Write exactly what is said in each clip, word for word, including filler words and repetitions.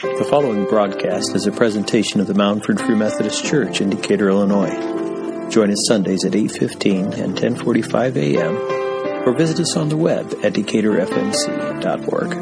The following broadcast is a presentation of the Moundford Free Methodist Church in Decatur, Illinois. Join us Sundays at eight fifteen and ten forty-five a.m. or visit us on the web at decatur f m c dot org.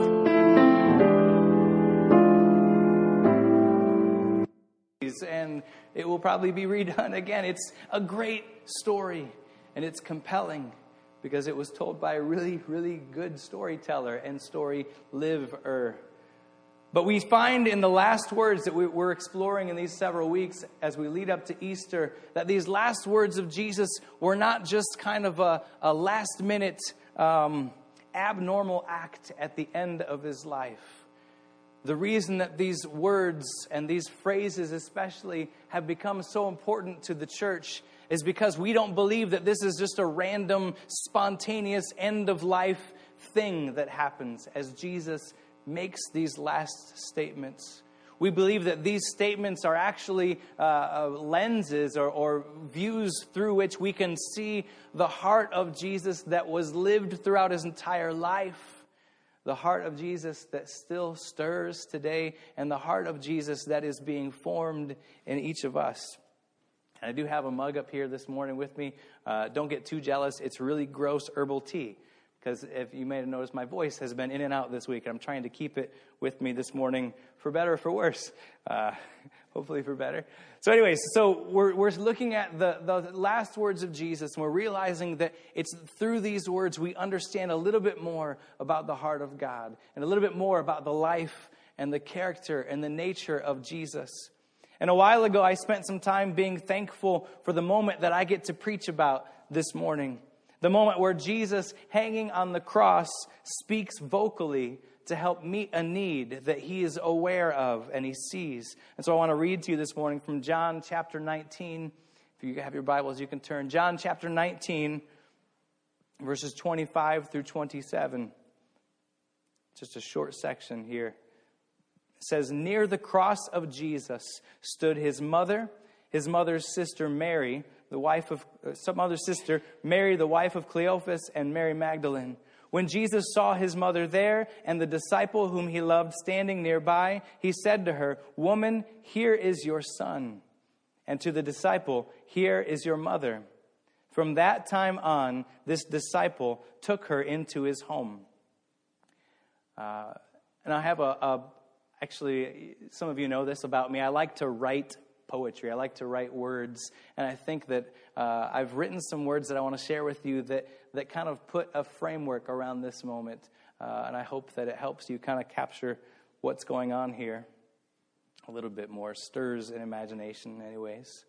And it will probably be redone again. It's a great story, and it's compelling because it was told by a really, really good storyteller and story liver. But we find in the last words that we're exploring in these several weeks as we lead up to Easter, that these last words of Jesus were not just kind of a, a last-minute um, abnormal act at the end of his life. The reason that these words and these phrases especially have become so important to the church is because we don't believe that this is just a random, spontaneous, end-of-life thing that happens as Jesus makes these last statements. We believe that these statements are actually uh, uh, lenses or, or views through which we can see the heart of Jesus that was lived throughout his entire life. The heart of Jesus that still stirs today, and the heart of Jesus that is being formed in each of us. And I do have a mug up here this morning with me. Uh, don't get too jealous. It's really gross herbal tea. Because if you may have noticed, my voice has been in and out this week. I'm trying to keep it with me this morning for better or for worse. Uh, hopefully for better. So anyways, so we're we're looking at the, the last words of Jesus, and we're realizing that it's through these words we understand a little bit more about the heart of God, and a little bit more about the life and the character and the nature of Jesus. And a while ago, I spent some time being thankful for the moment that I get to preach about this morning. The moment where Jesus, hanging on the cross, speaks vocally to help meet a need that he is aware of and he sees. And so I want to read to you this morning from John chapter nineteen. If you have your Bibles, you can turn. John chapter nineteen, verses twenty-five through twenty-seven. Just a short section here. It says, "Near the cross of Jesus stood his mother, his mother's sister Mary, the wife of uh, some other sister, Mary, the wife of Cleophas, and Mary Magdalene. When Jesus saw his mother there and the disciple whom he loved standing nearby, he said to her, 'Woman, here is your son.' And to the disciple, 'Here is your mother.' From that time on, this disciple took her into his home." Uh, and I have a, a, actually, some of you know this about me. I like to write poetry. I like to write words, and I think that uh, I've written some words that I want to share with you that, that kind of put a framework around this moment, uh, and I hope that it helps you kind of capture what's going on here a little bit more, stirs in imagination anyways.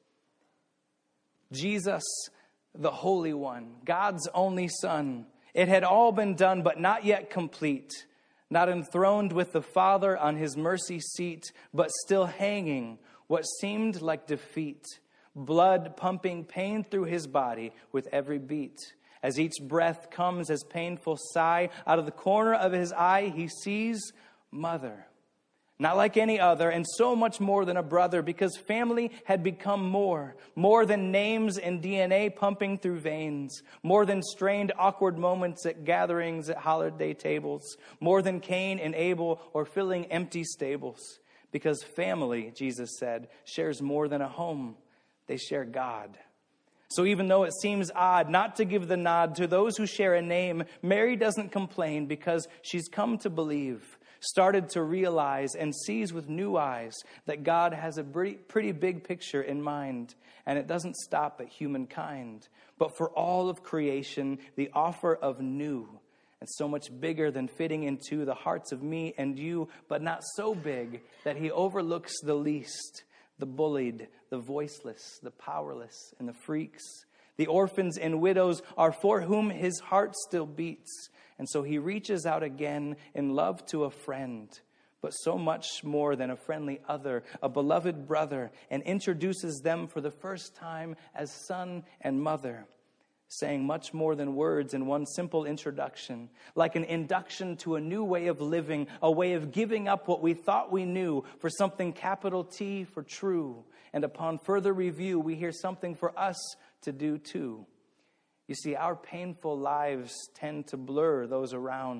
Jesus, the Holy One, God's only Son. It had all been done, but not yet complete. Not enthroned with the Father on his mercy seat, but still hanging what seemed like defeat, blood pumping pain through his body with every beat. As each breath comes as painful sigh, out of the corner of his eye he sees Mother. Not like any other, and so much more than a brother, because family had become more. More than names and D N A pumping through veins. More than strained, awkward moments at gatherings at holiday tables. More than Cain and Abel or filling empty stables. Because family, Jesus said, shares more than a home. They share God. So even though it seems odd not to give the nod to those who share a name, Mary doesn't complain because she's come to believe, started to realize, and sees with new eyes that God has a pretty, pretty big picture in mind. And it doesn't stop at humankind, but for all of creation, the offer of new. And so much bigger than fitting into the hearts of me and you, but not so big that he overlooks the least, the bullied, the voiceless, the powerless, and the freaks. The orphans and widows are for whom his heart still beats. And so he reaches out again in love to a friend, but so much more than a friendly other, a beloved brother, and introduces them for the first time as son and mother. Saying much more than words in one simple introduction, like an induction to a new way of living, a way of giving up what we thought we knew for something capital T for true. And upon further review, we hear something for us to do too. You see, our painful lives tend to blur those around,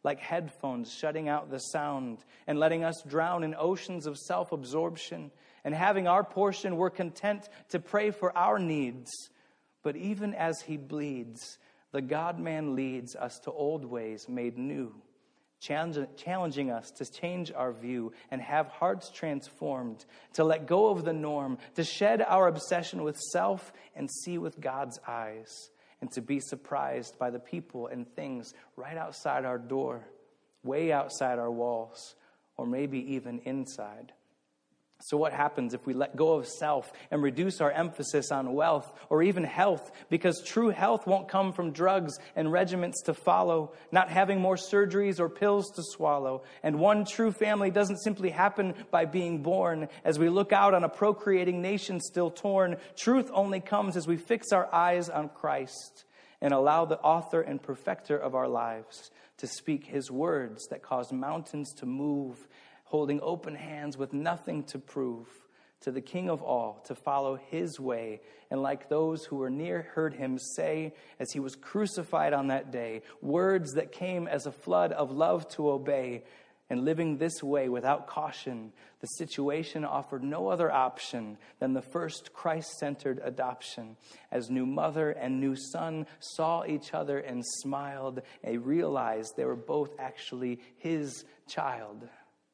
like headphones shutting out the sound and letting us drown in oceans of self-absorption. And having our portion, we're content to pray for our needs. But even as he bleeds, the God-man leads us to old ways made new, challenging us to change our view and have hearts transformed, to let go of the norm, to shed our obsession with self and see with God's eyes, and to be surprised by the people and things right outside our door, way outside our walls, or maybe even inside. So what happens if we let go of self and reduce our emphasis on wealth or even health? Because true health won't come from drugs and regimens to follow, not having more surgeries or pills to swallow. And one true family doesn't simply happen by being born. As we look out on a procreating nation still torn, truth only comes as we fix our eyes on Christ and allow the author and perfecter of our lives to speak his words that cause mountains to move, holding open hands with nothing to prove, to the King of all, to follow his way. And like those who were near heard him say, as he was crucified on that day, words that came as a flood of love to obey. And living this way without caution, the situation offered no other option than the first Christ-centered adoption. As new mother and new son saw each other and smiled, they realized they were both actually his child.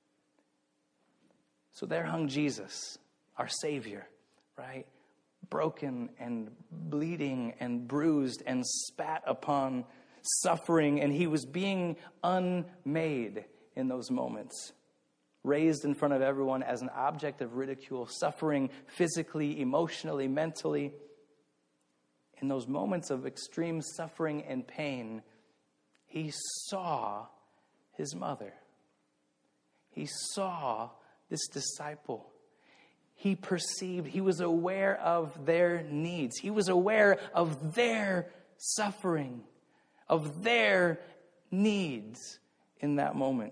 So there hung Jesus, our Savior, right? Broken and bleeding and bruised and spat upon, suffering, and he was being unmade in those moments. Raised in front of everyone as an object of ridicule, suffering physically, emotionally, mentally. In those moments of extreme suffering and pain, he saw his mother. He saw this disciple. He perceived, he was aware of their needs. He was aware of their suffering, of their needs in that moment.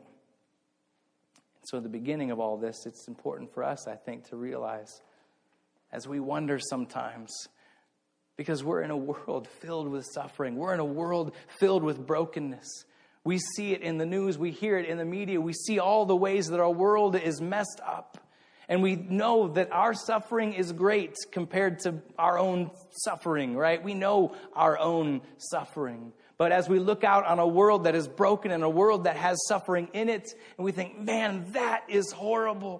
And so at the beginning of all this, it's important for us, I think, to realize, as we wonder sometimes, because we're in a world filled with suffering, we're in a world filled with brokenness. We see it in the news. We hear it in the media. We see all the ways that our world is messed up. And we know that our suffering is great compared to our own suffering, right? We know our own suffering. But as we look out on a world that is broken and a world that has suffering in it, and we think, man, that is horrible.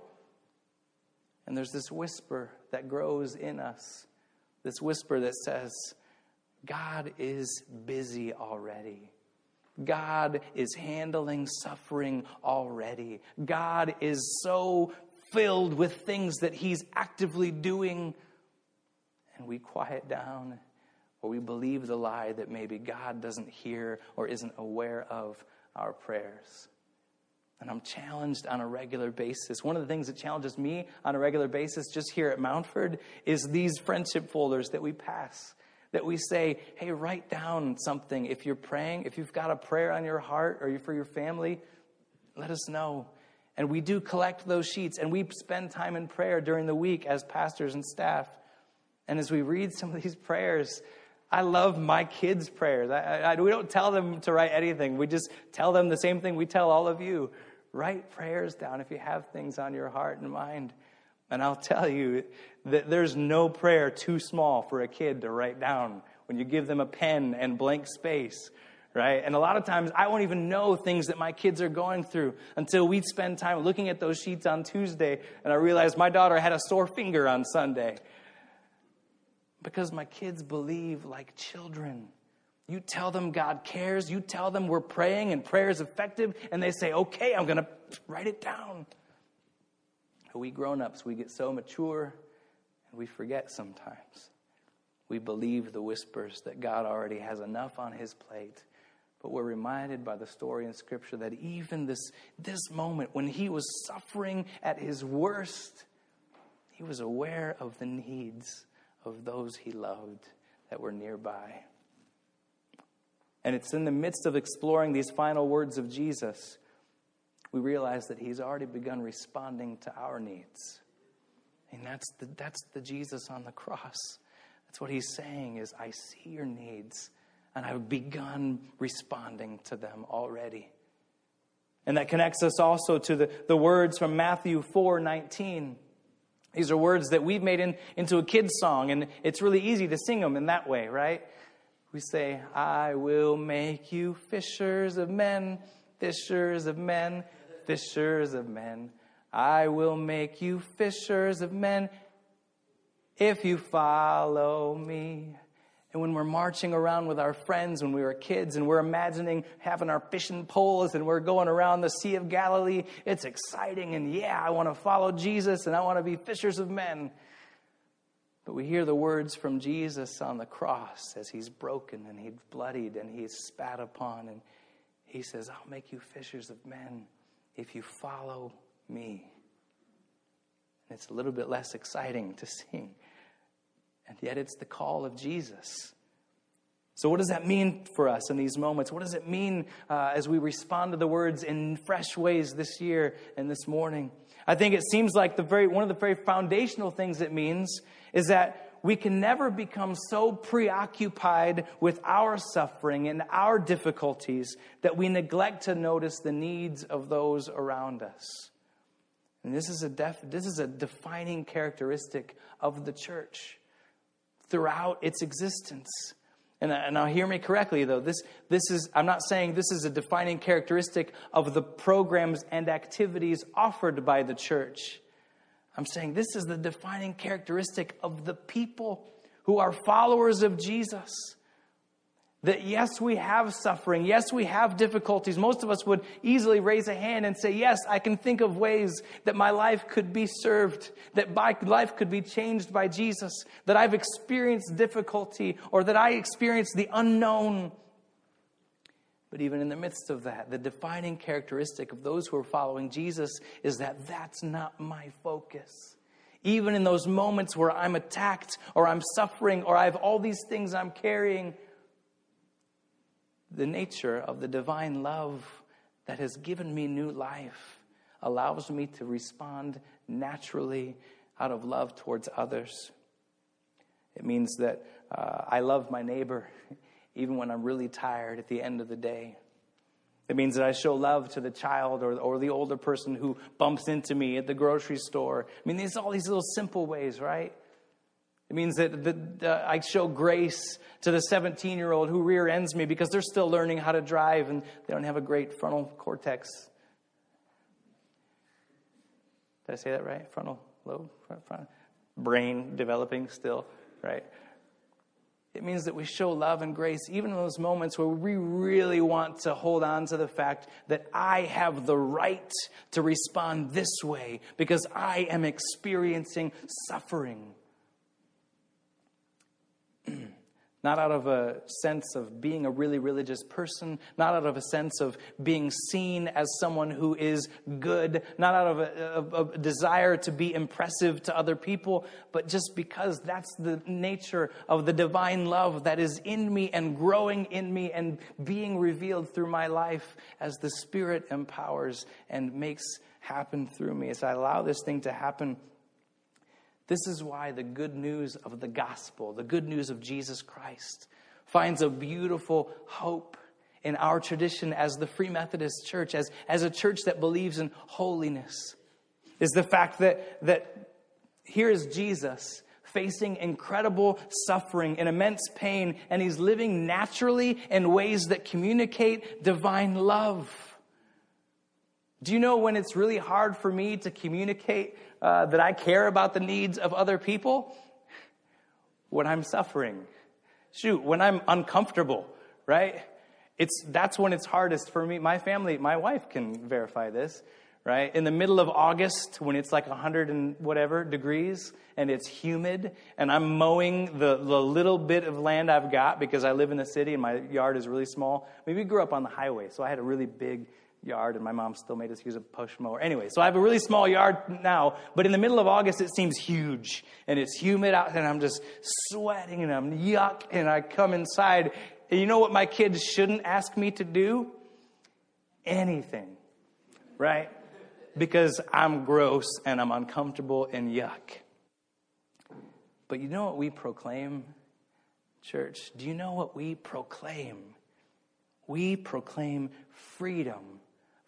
And there's this whisper that grows in us. This whisper that says, God is busy already. God is handling suffering already. God is so filled with things that he's actively doing. And we quiet down, or we believe the lie that maybe God doesn't hear or isn't aware of our prayers. And I'm challenged on a regular basis. One of the things that challenges me on a regular basis just here at Mountford is these friendship folders that we pass. That we say, hey, write down something. If you're praying, if you've got a prayer on your heart or for your family, let us know. And we do collect those sheets, and we spend time in prayer during the week as pastors and staff. And as we read some of these prayers, I love my kids' prayers. I, I, we don't tell them to write anything. We just tell them the same thing we tell all of you. Write prayers down if you have things on your heart and mind. And I'll tell you that there's no prayer too small for a kid to write down when you give them a pen and blank space, right? And a lot of times I won't even know things that my kids are going through until we spend time looking at those sheets on Tuesday, and I realized my daughter had a sore finger on Sunday. Because my kids believe like children. You tell them God cares, you tell them we're praying and prayer is effective, and they say, okay, I'm going to write it down. We grown-ups, we get so mature, and we forget sometimes. We believe the whispers that God already has enough on his plate. But we're reminded by the story in Scripture that even this, this moment, when he was suffering at his worst, he was aware of the needs of those he loved that were nearby. And it's in the midst of exploring these final words of Jesus, we realize that he's already begun responding to our needs. And that's the, that's the Jesus on the cross. That's what he's saying is, I see your needs, and I've begun responding to them already. And that connects us also to the, the words from Matthew four nineteen. These are words that we've made in, into a kid's song, and it's really easy to sing them in that way, right? We say, I will make you fishers of men, fishers of men, fishers of men. I will make you fishers of men if you follow me. And when we're marching around with our friends when we were kids and we're imagining having our fishing poles and we're going around the Sea of Galilee, it's exciting. And yeah, I want to follow Jesus and I want to be fishers of men. But we hear the words from Jesus on the cross as he's broken and he's bloodied and he's spat upon. And he says, I'll make you fishers of men if you follow me. And it's a little bit less exciting to sing. And yet it's the call of Jesus. So what does that mean for us in these moments? What does it mean uh, as we respond to the words in fresh ways this year and this morning? I think it seems like the very one of the very foundational things it means is that we can never become so preoccupied with our suffering and our difficulties that we neglect to notice the needs of those around us. And this is a def- this is a defining characteristic of the church throughout its existence. And, and now hear me correctly, though. This, this is, I'm not saying this is a defining characteristic of the programs and activities offered by the church. I'm saying this is the defining characteristic of the people who are followers of Jesus. That yes, we have suffering. Yes, we have difficulties. Most of us would easily raise a hand and say, yes, I can think of ways that my life could be served, that my life could be changed by Jesus, that I've experienced difficulty or that I experienced the unknown. But even in the midst of that, the defining characteristic of those who are following Jesus is that that's not my focus. Even in those moments where I'm attacked or I'm suffering or I have all these things I'm carrying, the nature of the divine love that has given me new life allows me to respond naturally out of love towards others. It means that uh, I love my neighbor even when I'm really tired at the end of the day. It means that I show love to the child or, or the older person who bumps into me at the grocery store. I mean, there's all these little simple ways, right? It means that the, the, I show grace to the seventeen-year-old who rear ends me because they're still learning how to drive and they don't have a great frontal cortex. Did I say that right? Frontal lobe? Front, front, brain developing still, right? It means that we show love and grace even in those moments where we really want to hold on to the fact that I have the right to respond this way because I am experiencing suffering. Not out of a sense of being a really religious person, not out of a sense of being seen as someone who is good, not out of a, a, a desire to be impressive to other people, but just because that's the nature of the divine love that is in me and growing in me and being revealed through my life as the Spirit empowers and makes happen through me. As I allow this thing to happen, this is why the good news of the gospel, the good news of Jesus Christ, finds a beautiful hope in our tradition as the Free Methodist Church, as, as a church that believes in holiness, is the fact that, that here is Jesus facing incredible suffering and immense pain, and he's living naturally in ways that communicate divine love. Do you know when it's really hard for me to communicate uh, that I care about the needs of other people? When I'm suffering. Shoot, when I'm uncomfortable, right? It's that's when it's hardest for me. My family, my wife can verify this, right? In the middle of August, when it's like one hundred and whatever degrees, and it's humid, and I'm mowing the, the little bit of land I've got because I live in the city and my yard is really small. I mean, we grew up on the highway, so I had a really big yard, and my mom still made us use a push mower. Anyway, so I have a really small yard now, but in the middle of August, it seems huge, and it's humid out, and I'm just sweating, and I'm yuck, and I come inside, and you know what my kids shouldn't ask me to do? Anything, right? Because I'm gross, and I'm uncomfortable, and yuck. But you know what we proclaim, church? Do you know what we proclaim? We proclaim freedom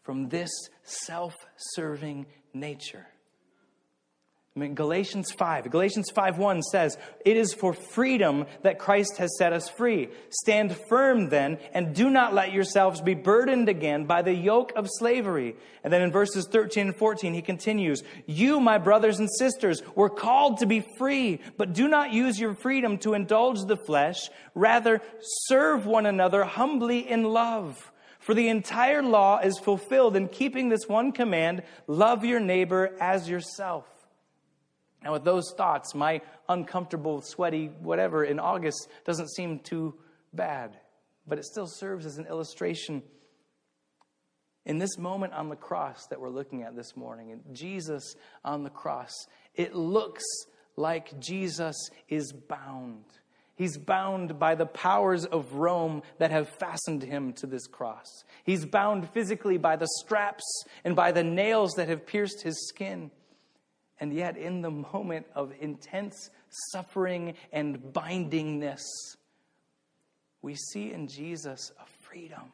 from this self-serving nature. I mean, Galatians five. Galatians five one says, "It is for freedom that Christ has set us free. Stand firm then, and do not let yourselves be burdened again by the yoke of slavery." And then in verses thirteen and fourteen, he continues, "You, my brothers and sisters, were called to be free, but do not use your freedom to indulge the flesh. Rather, serve one another humbly in love. For the entire law is fulfilled in keeping this one command, love your neighbor as yourself." Now, with those thoughts, my uncomfortable, sweaty whatever in August doesn't seem too bad. But it still serves as an illustration. In this moment on the cross that we're looking at this morning, and Jesus on the cross, it looks like Jesus is bound. He's bound by the powers of Rome that have fastened him to this cross. He's bound physically by the straps and by the nails that have pierced his skin. And yet, in the moment of intense suffering and bindingness, we see in Jesus a freedom.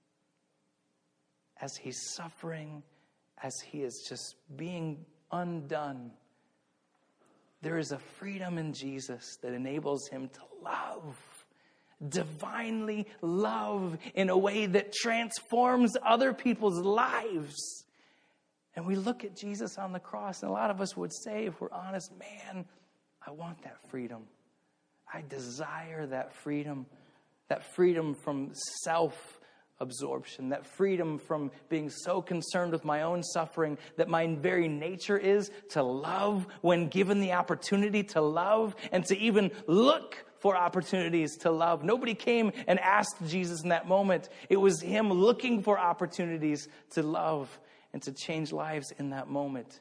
As he's suffering, as he is just being undone, there is a freedom in Jesus that enables him to love, divinely love in a way that transforms other people's lives. And we look at Jesus on the cross, and a lot of us would say, if we're honest, man, I want that freedom. I desire that freedom, that freedom from self-absorption, that freedom from being so concerned with my own suffering that my very nature is to love when given the opportunity to love and to even look for opportunities to love. Nobody came and asked Jesus in that moment. It was him looking for opportunities to love and to change lives in that moment.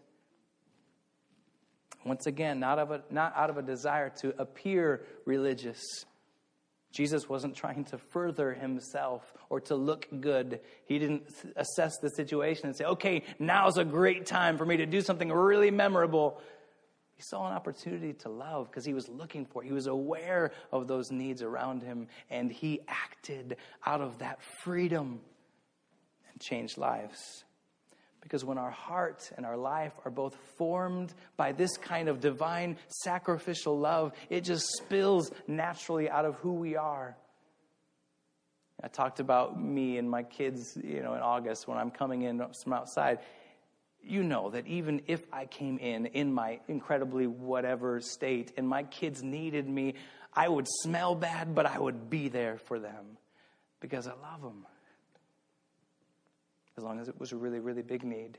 Once again, not, of a, not out of a desire to appear religious. Jesus wasn't trying to further himself or to look good. He didn't assess the situation and say, okay, now's a great time for me to do something really memorable. He saw an opportunity to love because he was looking for it. He was aware of those needs around him, and he acted out of that freedom and changed lives. Because when our heart and our life are both formed by this kind of divine sacrificial love, it just spills naturally out of who we are. I talked about me and my kids, you know, in August when I'm coming in from outside. You know that even if I came in in my incredibly whatever state and my kids needed me, I would smell bad, but I would be there for them because I love them. As long as it was a really, really big need.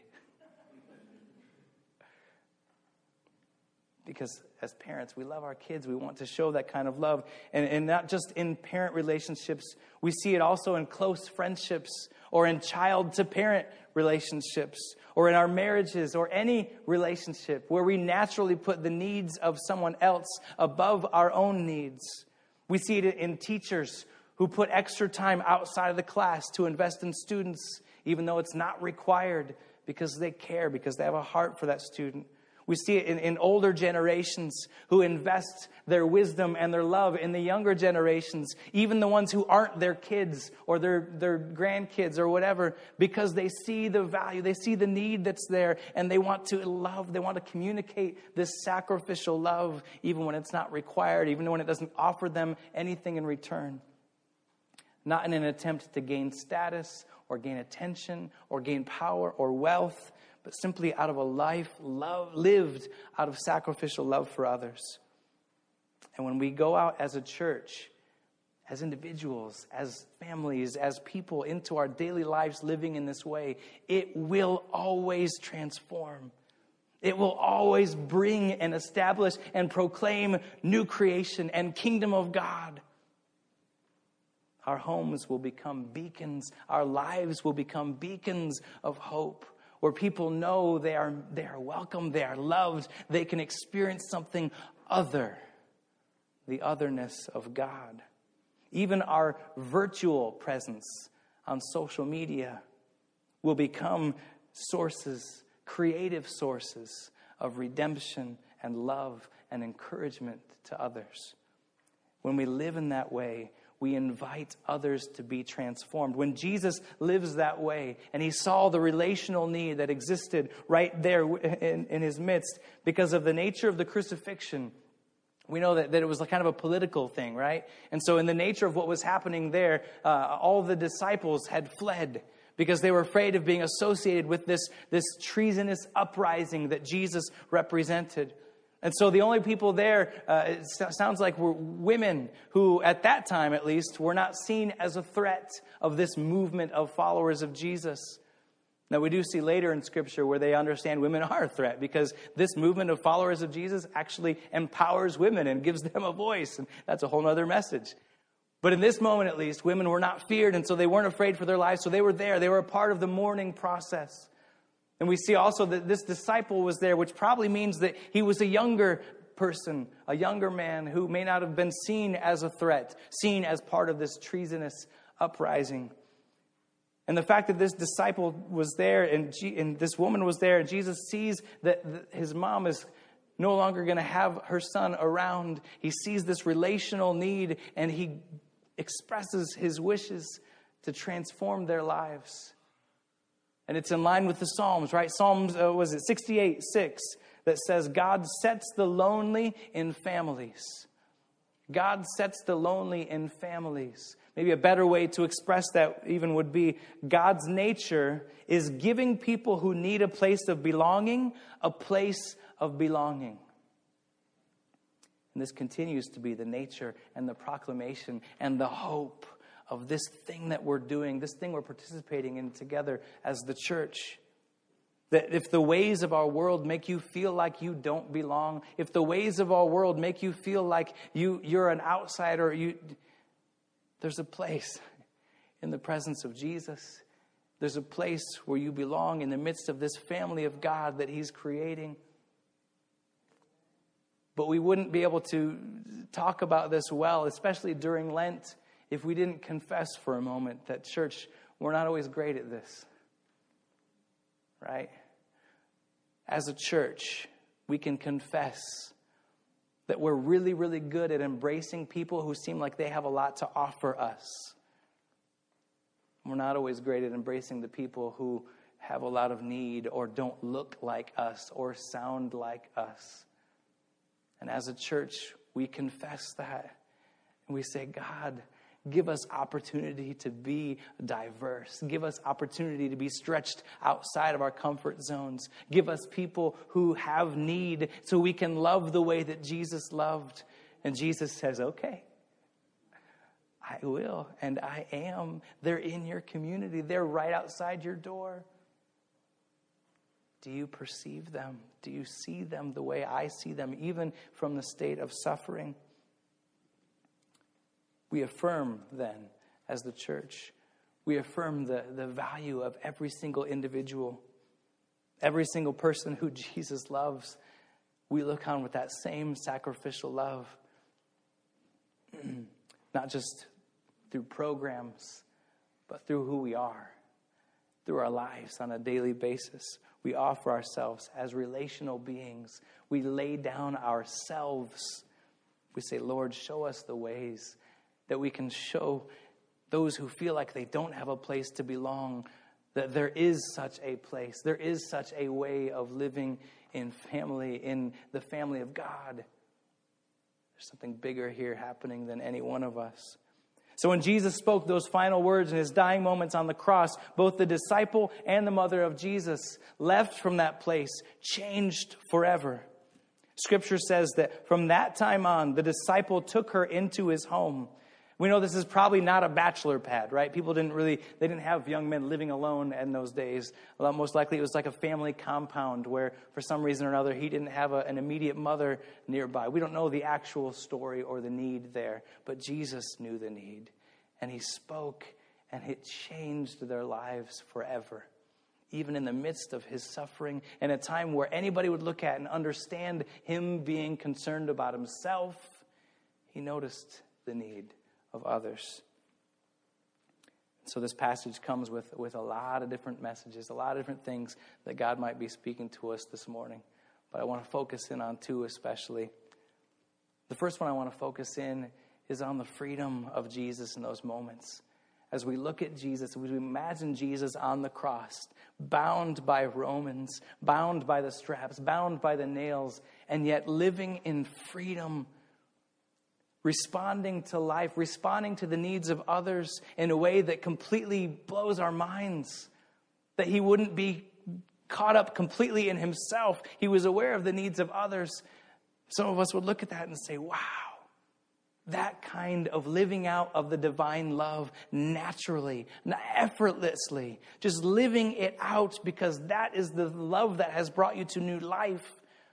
Because as parents, we love our kids. We want to show that kind of love. And, and not just in parent relationships. We see it also in close friendships or in child-to-parent relationships or in our marriages or any relationship where we naturally put the needs of someone else above our own needs. We see it in teachers who put extra time outside of the class to invest in students, even though it's not required, because they care, because they have a heart for that student. We see it in, in older generations who invest their wisdom and their love in the younger generations, even the ones who aren't their kids or their, their grandkids or whatever, because they see the value, they see the need that's there, and they want to love, they want to communicate this sacrificial love, even when it's not required, even when it doesn't offer them anything in return. Not in an attempt to gain status or gain attention or gain power or wealth, but simply out of a life love, lived out of sacrificial love for others. And when we go out as a church, as individuals, as families, as people into our daily lives living in this way, it will always transform. It will always bring and establish and proclaim new creation and kingdom of God. Our homes will become beacons. Our lives will become beacons of hope, where people know they are, they are welcome, they are loved, they can experience something other, the otherness of God. Even our virtual presence on social media will become sources, creative sources of redemption and love and encouragement to others. When we live in that way, we invite others to be transformed. When Jesus lives that way, and he saw the relational need that existed right there in, in his midst, because of the nature of the crucifixion, we know that, that it was kind of a political thing, right? And so in the nature of what was happening there, uh, all the disciples had fled because they were afraid of being associated with this, this treasonous uprising that Jesus represented. And so the only people there, uh, it sounds like, were women who, at that time at least, were not seen as a threat of this movement of followers of Jesus. Now, we do see later in Scripture where they understand women are a threat, because this movement of followers of Jesus actually empowers women and gives them a voice. And that's a whole other message. But in this moment, at least, women were not feared, and so they weren't afraid for their lives. So they were there. They were a part of the mourning process. And we see also that this disciple was there, which probably means that he was a younger person, a younger man who may not have been seen as a threat, seen as part of this treasonous uprising. And the fact that this disciple was there and, G- and this woman was there, and Jesus sees that th- his mom is no longer going to have her son around. He sees this relational need, and he expresses his wishes to transform their lives. And it's in line with the Psalms, right? Psalms, uh, was it sixty-eight, six, that says, God sets the lonely in families. God sets the lonely in families. Maybe a better way to express that even would be, God's nature is giving people who need a place of belonging, a place of belonging. And this continues to be the nature and the proclamation and the hope of this thing that we're doing, this thing we're participating in together as the church. That if the ways of our world make you feel like you don't belong, if the ways of our world make you feel like you, you're an outsider, you, there's a place in the presence of Jesus. There's a place where you belong in the midst of this family of God that he's creating. But we wouldn't be able to talk about this well, especially during Lent, if we didn't confess for a moment that, church, we're not always great at this, right? As a church, we can confess that we're really, really good at embracing people who seem like they have a lot to offer us. We're not always great at embracing the people who have a lot of need or don't look like us or sound like us. And as a church, we confess that. And we say, God, give us opportunity to be diverse. Give us opportunity to be stretched outside of our comfort zones. Give us people who have need so we can love the way that Jesus loved. And Jesus says, okay, I will and I am. They're in your community. They're right outside your door. Do you perceive them? Do you see them the way I see them, even from the state of suffering? We affirm then, as the church, we affirm the, the value of every single individual, every single person who Jesus loves. We look on with that same sacrificial love, not just through programs, but through who we are, through our lives on a daily basis. We offer ourselves as relational beings. We lay down ourselves. We say, Lord, show us the ways that we can show those who feel like they don't have a place to belong that there is such a place. There is such a way of living in family, in the family of God. There's something bigger here happening than any one of us. So when Jesus spoke those final words in his dying moments on the cross, both the disciple and the mother of Jesus left from that place, changed forever. Scripture says that from that time on, the disciple took her into his home. We know this is probably not a bachelor pad, right? People didn't really, they didn't have young men living alone in those days. Well, most likely it was like a family compound where for some reason or another he didn't have a, an immediate mother nearby. We don't know the actual story or the need there, but Jesus knew the need. And he spoke and it changed their lives forever. Even in the midst of his suffering, and a time where anybody would look at and understand him being concerned about himself, he noticed the need of others. So this passage comes with, with a lot of different messages, a lot of different things that God might be speaking to us this morning. But I want to focus in on two especially. The first one I want to focus in is on the freedom of Jesus in those moments. As we look at Jesus, we imagine Jesus on the cross, bound by Romans, bound by the straps, bound by the nails, and yet living in freedom, responding to life, responding to the needs of others in a way that completely blows our minds, that he wouldn't be caught up completely in himself. He was aware of the needs of others. Some of us would look at that and say, wow, that kind of living out of the divine love naturally, effortlessly, just living it out because that is the love that has brought you to new life.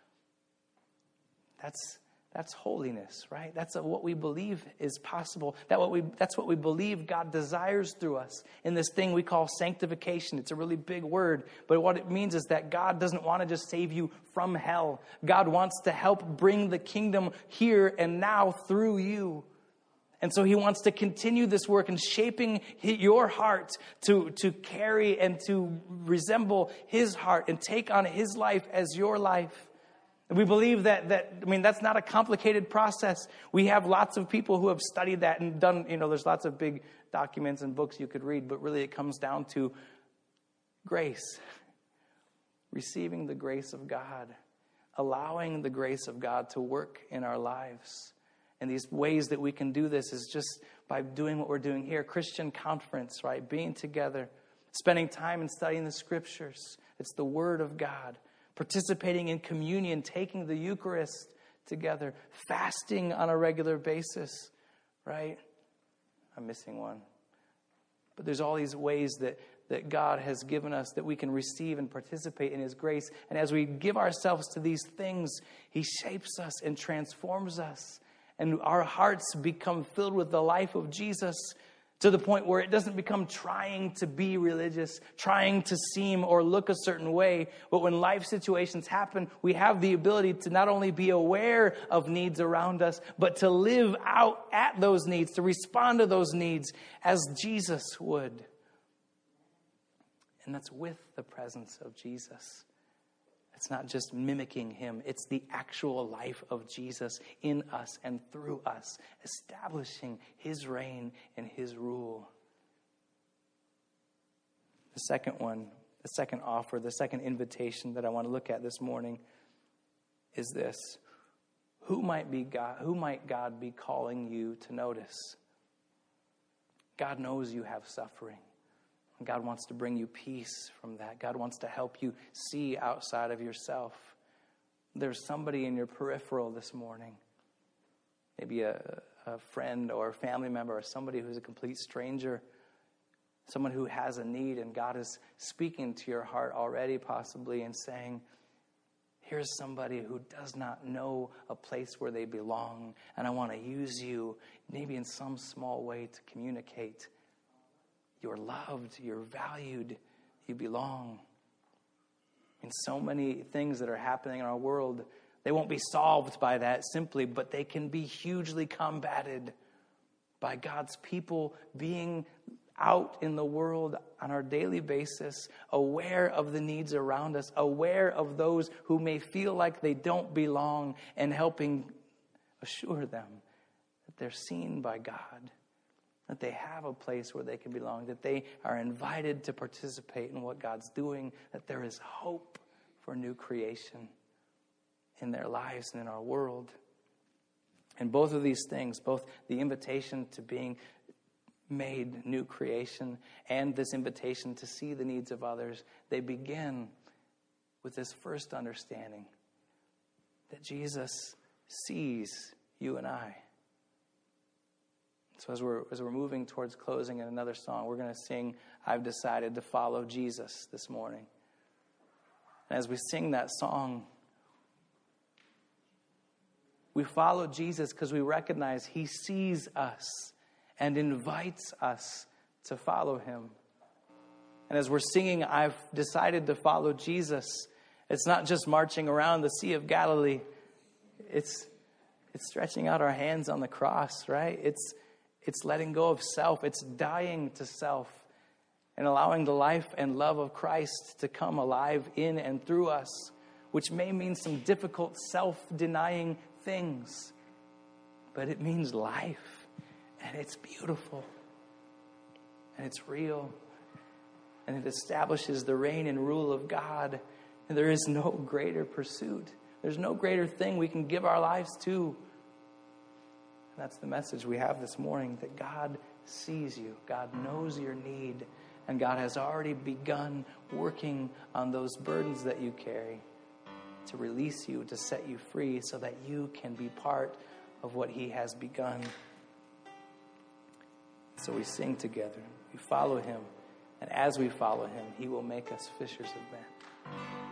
That's That's holiness, right? That's what we believe is possible. That what we, that's what we believe God desires through us in this thing we call sanctification. It's a really big word, but what it means is that God doesn't want to just save you from hell. God wants to help bring the kingdom here and now through you. And so he wants to continue this work in shaping your heart to, to carry and to resemble his heart and take on his life as your life. We believe that, that, I mean, that's not a complicated process. We have lots of people who have studied that and done, you know, there's lots of big documents and books you could read, but really it comes down to grace. Receiving the grace of God. Allowing the grace of God to work in our lives. And these ways that we can do this is just by doing what we're doing here. Christian conference, right? Being together. Spending time and studying the scriptures. It's the word of God. Participating in communion, taking the Eucharist together, fasting on a regular basis, right? I'm missing one. But there's all these ways that, that God has given us that we can receive and participate in his grace. And as we give ourselves to these things, he shapes us and transforms us. And our hearts become filled with the life of Jesus to the point where it doesn't become trying to be religious, trying to seem or look a certain way. But when life situations happen, we have the ability to not only be aware of needs around us, but to live out at those needs, to respond to those needs as Jesus would. And that's with the presence of Jesus. It's not just mimicking him. It's the actual life of Jesus in us and through us, establishing his reign and his rule. The second one, the second offer, the second invitation that I want to look at this morning is this. Who might be God, who might God be calling you to notice? God knows you have suffering. God wants to bring you peace from that. God wants to help you see outside of yourself. There's somebody in your peripheral this morning, maybe a, a friend or a family member or somebody who's a complete stranger, someone who has a need, and God is speaking to your heart already possibly and saying, here's somebody who does not know a place where they belong, and I want to use you maybe in some small way to communicate. You're loved, you're valued, you belong. And so many things that are happening in our world, they won't be solved by that simply, but they can be hugely combated by God's people being out in the world on our daily basis, aware of the needs around us, aware of those who may feel like they don't belong, and helping assure them that they're seen by God. That they have a place where they can belong, that they are invited to participate in what God's doing, that there is hope for new creation in their lives and in our world. And both of these things, both the invitation to being made new creation and this invitation to see the needs of others, they begin with this first understanding that Jesus sees you and I. So as we're as we're moving towards closing in another song, we're going to sing, I've Decided to Follow Jesus this morning. And as we sing that song, we follow Jesus because we recognize he sees us and invites us to follow him. And as we're singing, I've decided to follow Jesus, it's not just marching around the Sea of Galilee. It's it's stretching out our hands on the cross, right? It's It's letting go of self. It's dying to self and allowing the life and love of Christ to come alive in and through us, which may mean some difficult self-denying things, but it means life. And it's beautiful. And it's real. And it establishes the reign and rule of God. And there is no greater pursuit. There's no greater thing we can give our lives to. And that's the message we have this morning, that God sees you. God knows your need. And God has already begun working on those burdens that you carry to release you, to set you free so that you can be part of what he has begun. So we sing together. We follow him. And as we follow him, he will make us fishers of men.